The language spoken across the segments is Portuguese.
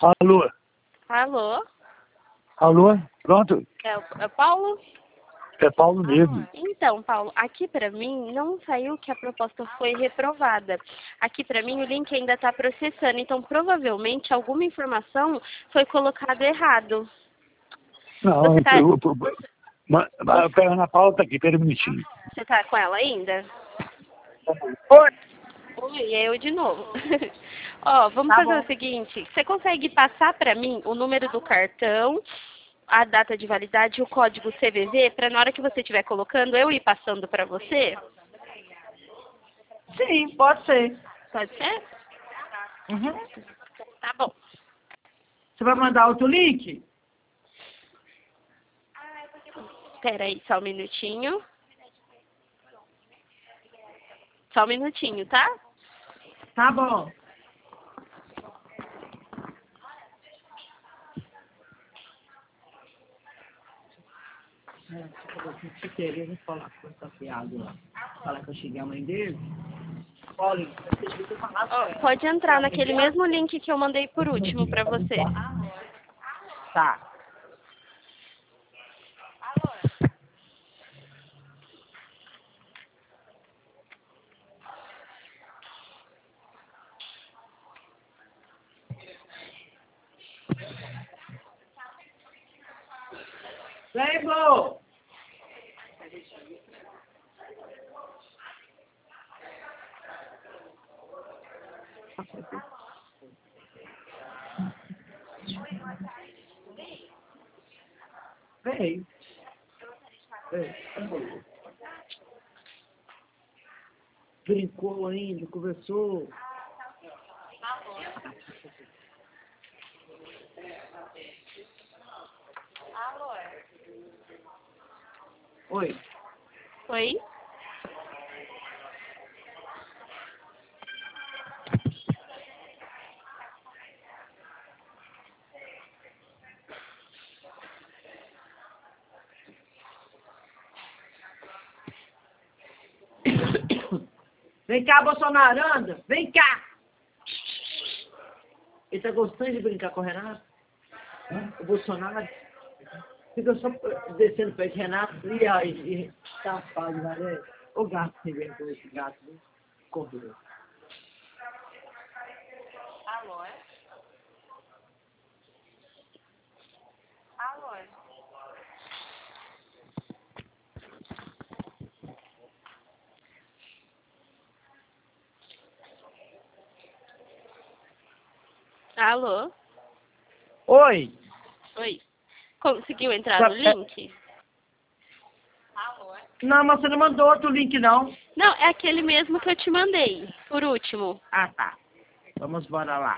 Alô? Alô? Alô? Pronto? É o Paulo? É Paulo mesmo. Então, Paulo, aqui pra mim não saiu que a proposta foi reprovada. Aqui pra mim o link ainda está processando, então provavelmente alguma informação foi colocada errado. Não, Você tá, a Ana Paula tá aqui, pera um minutinho. você tá com ela ainda? Oi? Oi, é eu de novo. Ó, vamos fazer o seguinte, você consegue passar pra mim o número do cartão, a data de validade e o código CVV, para na hora que você estiver colocando, eu ir passando para você? Sim, pode ser. Pode ser? Uhum. Tá bom. Você vai mandar outro link? Espera aí, só um minutinho. Só um minutinho, tá? Tá bom. Se querer, vou falar com essa piada lá. Falar que eu cheguei a mãe dele. Olha, Ó, pode entrar naquele mesmo link que eu mandei por último para você. tá. Vem, Bo! Vem. Vem. Brincou ainda, conversou. Oi. Oi? Vem cá, Bolsonaro, anda. Vem cá. Ele tá gostando de brincar com o Renato? O Bolsonaro fica só descendo perto de Renato e safado, né? O gato sem vergonha, esse gato, né? Correu. Alô? Alô? Alô? Oi. Oi. Conseguiu entrar no link? Não, mas você não mandou outro link, não. Não, é aquele mesmo que eu te mandei, por último. Ah, tá. Vamos bora lá.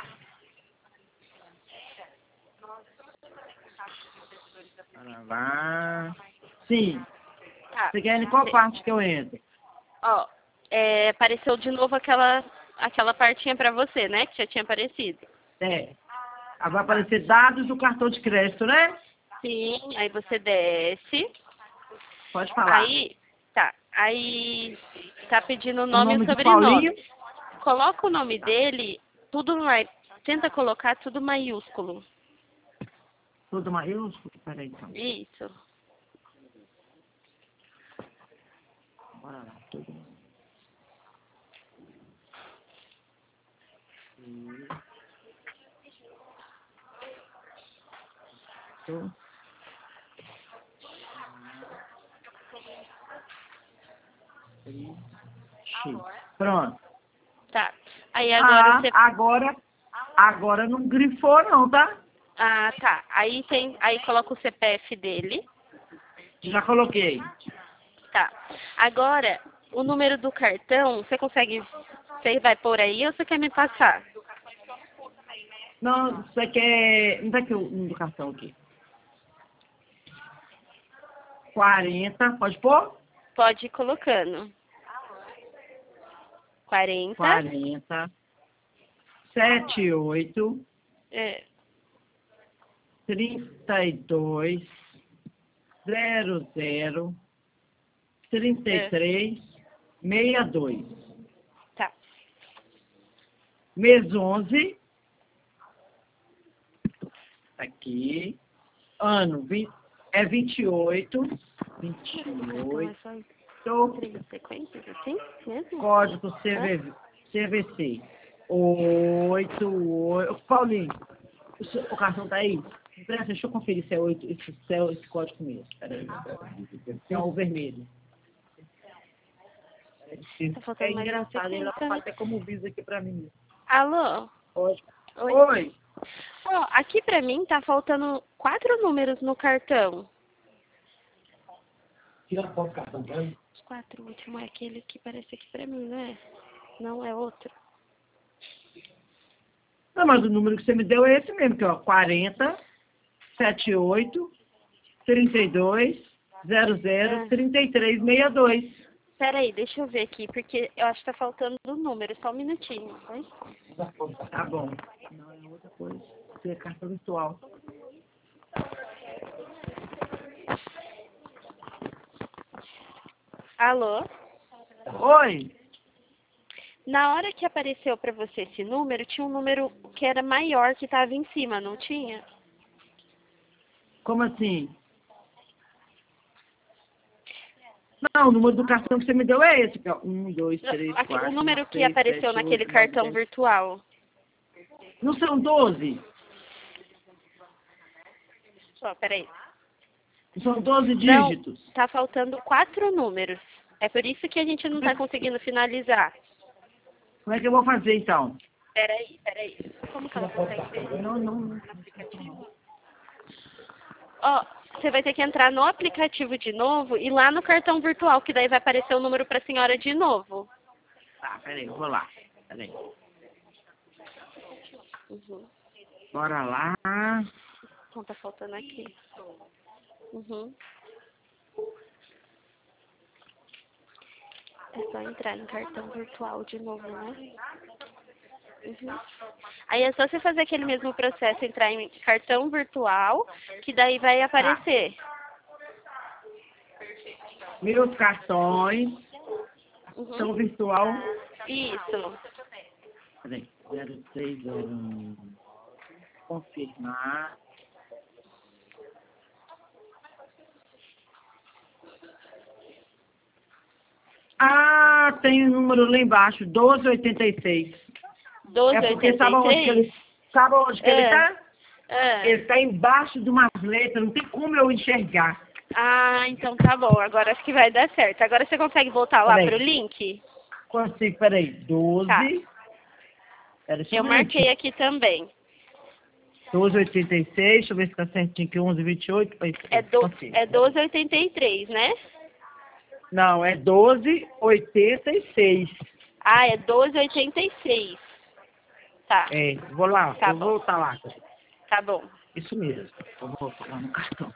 Bora lá. Sim. Tá. Você quer em qual parte que eu entro? Ó, apareceu de novo aquela partinha pra você, né? Que já tinha aparecido. É. Vai aparecer dados do cartão de crédito, né? Sim, aí você desce. Pode falar. Aí tá pedindo o O nome e o nome de sobrenome. Paulinho? Coloca o nome dele, tenta colocar tudo maiúsculo. Tudo maiúsculo? Peraí, então. Isso. Bora lá. Tudo. Pronto. Tá. Aí agora você... Agora não grifou não, tá? Ah, tá. Aí coloca o CPF dele. Já coloquei. Tá. Agora, o número do cartão, você vai pôr aí ou você quer me passar? Não, você quer... Não tá aqui o número do cartão aqui. 40, pode pôr? Pode ir colocando. 40. 78. É. 32. 00. 33. 62. Tá. Mês 11. Aqui. Ano é 28. 28. Três sequências assim mesmo? Código CVC. 88. Paulinho, o cartão tá aí? Deixa eu conferir se é 8, esse código mesmo. Peraí. É o vermelho. Tá faltando mais engraçado, ele sequência, né? até como visa aqui pra mim. Alô? Código. Oi. Oi. Ó, aqui pra mim tá faltando 4 números no cartão. Tira a foto do cartão, vai. Os 4 últimos é aquele que parece aqui pra mim, não é? Não é outro. Não, mas o número que você me deu é esse mesmo, que é 40 78 32 00 33 62. Peraí, deixa eu ver aqui, porque eu acho que tá faltando o número, só um minutinho, tá? Tá bom. Não, é outra coisa. Isso é carta virtual. Alô? Oi. Na hora que apareceu pra você esse número, tinha um número que era maior que tava em cima, não tinha? Como assim? Não, o número do cartão que você me deu é esse. 1, 2, 3, 4, O número 5, que 6, apareceu 7, naquele 8, 9, cartão 10. virtual. Não são 12? Só, peraí. São 12 Não, dígitos. tá faltando 4 números. É por isso que a gente não tá conseguindo finalizar. Como é que eu vou fazer então? Peraí. Como que ela consegue ver? Não. Ó, você vai ter que entrar no aplicativo de novo e lá no cartão virtual, que daí vai aparecer o número pra senhora de novo. Tá, peraí, eu vou lá. Peraí. Uhum. Bora lá. Então tá faltando aqui. Uhum. É só entrar no cartão virtual de novo, né? Uhum. Aí é só você fazer aquele mesmo processo, entrar em cartão virtual, que daí vai aparecer. Meus cartões Uhum. são virtual. Isso. Peraí, 0301. Confirmar. Ah, tem o número lá embaixo, 1286. É porque sabe onde que 1283? ele, sabe onde que ele tá? É. Ele tá embaixo de umas letras, não tem como eu enxergar. Ah, então tá bom. Agora acho que vai dar certo. Agora você consegue voltar lá Peraí. pro link? Consigo, peraí, 12. Tá. Pera, só Eu um marquei minutinho. aqui também. 1286, deixa eu ver se tá certinho aqui, 1128. É 1283, né? Não, é 1286. Ah, é 1286. Tá. É, vou lá, Tá vou bom. voltar lá. Tá bom. Isso mesmo, eu vou voltar lá no cartão.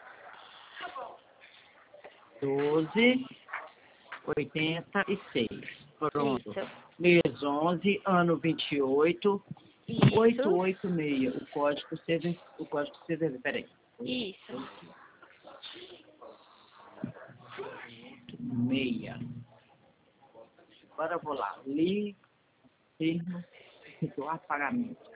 1286. Pronto. Isso. Mês 11, ano 28, Isso. 886. O código CVV, peraí. Isso. 6. Agora eu vou lá. Termo, efetuar pagamento.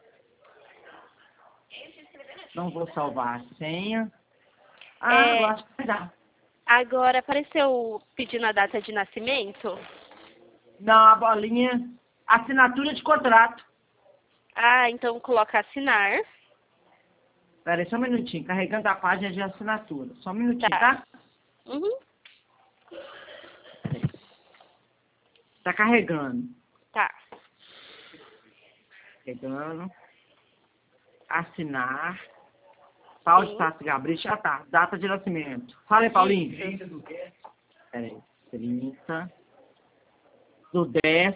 Não vou salvar a senha. Eu acho que vai dar. Agora apareceu pedindo a data de nascimento? Não, a bolinha. Assinatura de contrato. Ah, então coloca assinar. Pera aí, só um minutinho. Carregando a página de assinatura. Só um minutinho, Tá. tá? Uhum. Tá carregando. Tá. Carregando. Assinar. Paulo de Tasso Gabriel. Já tá. Data de nascimento. Fala aí, Paulinho. Pera aí. 30. Do 10.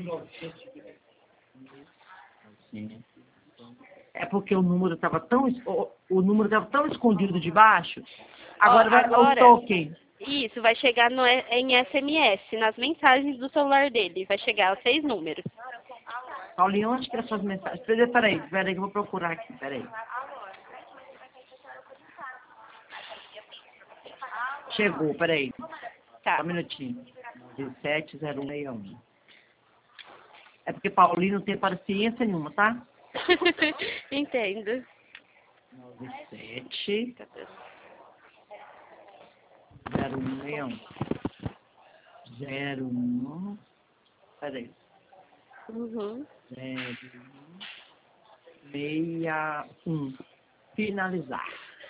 É porque o número tava tão escondido de baixo. Agora vai o token. Isso, vai chegar em SMS, nas mensagens do celular dele. Vai chegar os 6 números. Paulinho, onde que é as suas mensagens? Peraí, que eu vou procurar aqui, peraí. Chegou, peraí. Tá. Só um minutinho. 170161. É porque Paulinho não tem paciência nenhuma, tá? Entendo. 97 0161 01. Peraí. Uhum. 0161. Finalizar.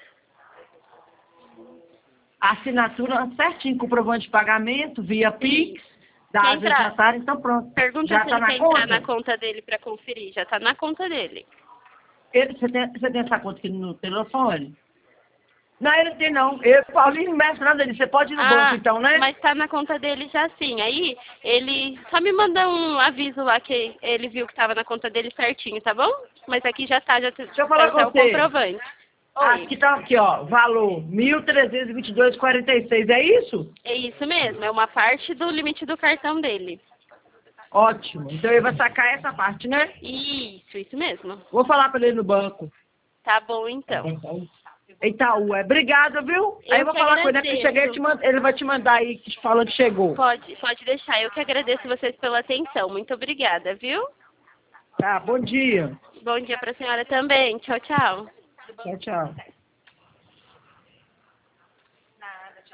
Assinatura certinho, comprovante de pagamento, via Pix, dados destinatários, então pronto. Pergunta Já se está ele na quer entrar na conta? conta dele para conferir. Já está na conta dele. Você tem essa conta aqui no telefone? Não, ele não tem não. Eu, Paulinho, não mexe nada dele. Você pode ir no banco então, né? Mas tá na conta dele já sim. Aí ele só me manda um aviso lá que ele viu que tava na conta dele certinho, tá bom? Mas aqui já tá, Deixa eu falar com o você. comprovante. Oi. Aqui tá aqui, ó. Valor 1.322,46. É isso? É isso mesmo, é uma parte do limite do cartão dele. Ótimo. Então ele vai sacar essa parte, né? Isso mesmo. Vou falar pra ele no banco. Tá bom então. Itaú, obrigada, viu? Aí eu vou falar com ele, que eu cheguei, ele vai te mandar aí, falando que chegou. Pode deixar. Eu que agradeço vocês pela atenção. Muito obrigada, viu? Tá, bom dia. Bom dia pra senhora também. Tchau, tchau. Tchau, tchau.